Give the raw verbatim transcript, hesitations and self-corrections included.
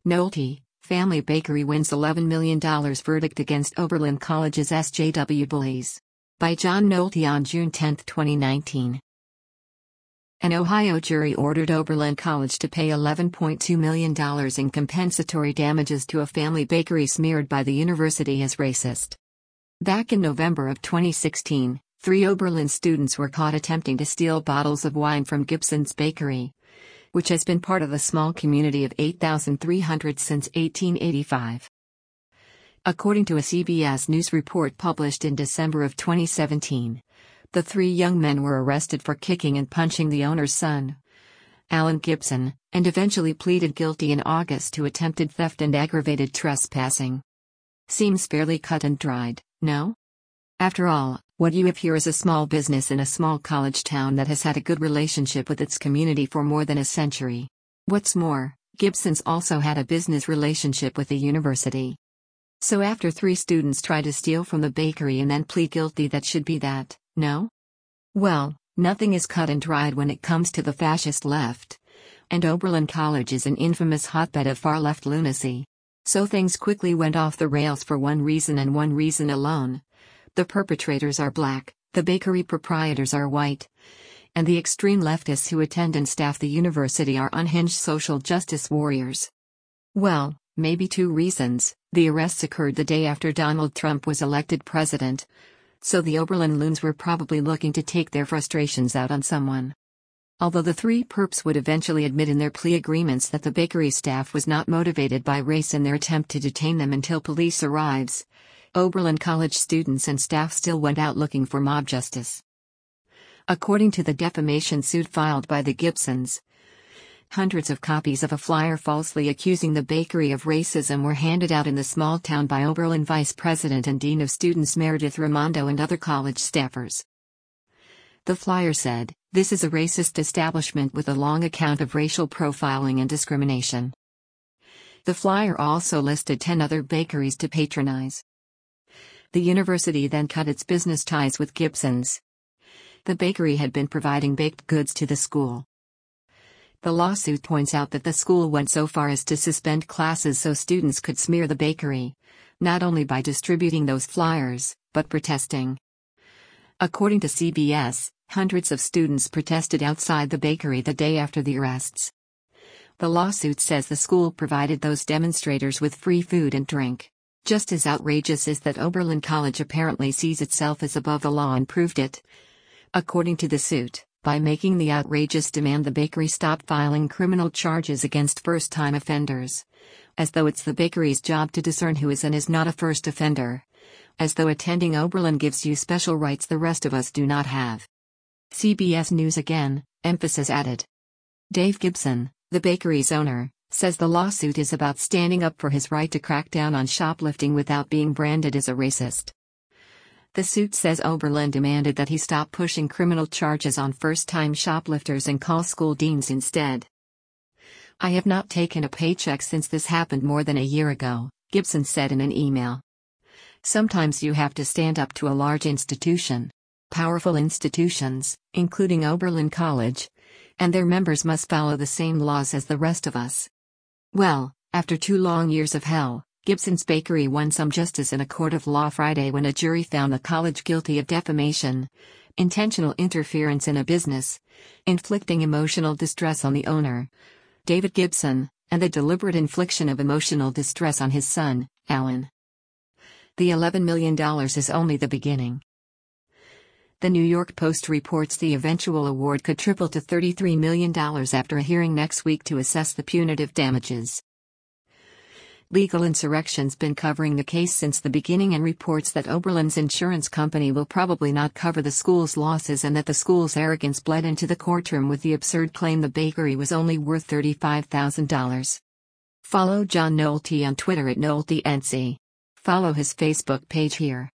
Nolte, family bakery wins eleven million dollars verdict against Oberlin College's S J W bullies. By John Nolte on June tenth, twenty nineteen. An Ohio jury ordered Oberlin College to pay eleven point two million dollars in compensatory damages to a family bakery smeared by the university as racist. Back in November of twenty sixteen, three Oberlin students were caught attempting to steal bottles of wine from Gibson's Bakery, which has been part of a small community of eight thousand three hundred since eighteen eighty-five. According to a C B S News report published in December of twenty seventeen, the three young men were arrested for kicking and punching the owner's son, Alan Gibson, and eventually pleaded guilty in August to attempted theft and aggravated trespassing. Seems fairly cut and dried, no? After all, what you have here is a small business in a small college town that has had a good relationship with its community for more than a century. What's more, Gibson's also had a business relationship with the university. So after three students try to steal from the bakery and then plead guilty, that should be that, no? Well, nothing is cut and dried when it comes to the fascist left. And Oberlin College is an infamous hotbed of far-left lunacy. So things quickly went off the rails for one reason and one reason alone. The perpetrators are black, the bakery proprietors are white, and the extreme leftists who attend and staff the university are unhinged social justice warriors. Well, maybe two reasons. The arrests occurred the day after Donald Trump was elected president, so the Oberlin loons were probably looking to take their frustrations out on someone. Although the three perps would eventually admit in their plea agreements that the bakery staff was not motivated by race in their attempt to detain them until police arrives, Oberlin College students and staff still went out looking for mob justice. According to the defamation suit filed by the Gibsons, hundreds of copies of a flyer falsely accusing the bakery of racism were handed out in the small town by Oberlin Vice President and Dean of Students Meredith Raimondo and other college staffers. The flyer said, "This is a racist establishment with a long account of racial profiling and discrimination." The flyer also listed ten other bakeries to patronize. The university then cut its business ties with Gibson's. The bakery had been providing baked goods to the school. The lawsuit points out that the school went so far as to suspend classes so students could smear the bakery, not only by distributing those flyers, but protesting. According to C B S, hundreds of students protested outside the bakery the day after the arrests. The lawsuit says the school provided those demonstrators with free food and drink. Just as outrageous is that Oberlin College apparently sees itself as above the law and proved it. According to the suit, by making the outrageous demand the bakery stop filing criminal charges against first-time offenders. As though it's the bakery's job to discern who is and is not a first offender. As though attending Oberlin gives you special rights the rest of us do not have. C B S News again, emphasis added. Dave Gibson, the bakery's owner, says the lawsuit is about standing up for his right to crack down on shoplifting without being branded as a racist. The suit says Oberlin demanded that he stop pushing criminal charges on first-time shoplifters and call school deans instead. "I have not taken a paycheck since this happened more than a year ago," Gibson said in an email. Sometimes you have to stand up to a large institution. Powerful institutions, including Oberlin College, and their members must follow the same laws as the rest of us. Well, after two long years of hell, Gibson's Bakery won some justice in a court of law Friday when a jury found the college guilty of defamation, intentional interference in a business, inflicting emotional distress on the owner, David Gibson, and the deliberate infliction of emotional distress on his son, Alan. The eleven million dollars is only the beginning. The New York Post reports the eventual award could triple to thirty-three million dollars after a hearing next week to assess the punitive damages. Legal Insurrection's been covering the case since the beginning and reports that Oberlin's insurance company will probably not cover the school's losses and that the school's arrogance bled into the courtroom with the absurd claim the bakery was only worth thirty-five thousand dollars. Follow John Nolte on Twitter at NolteNC. Follow his Facebook page here.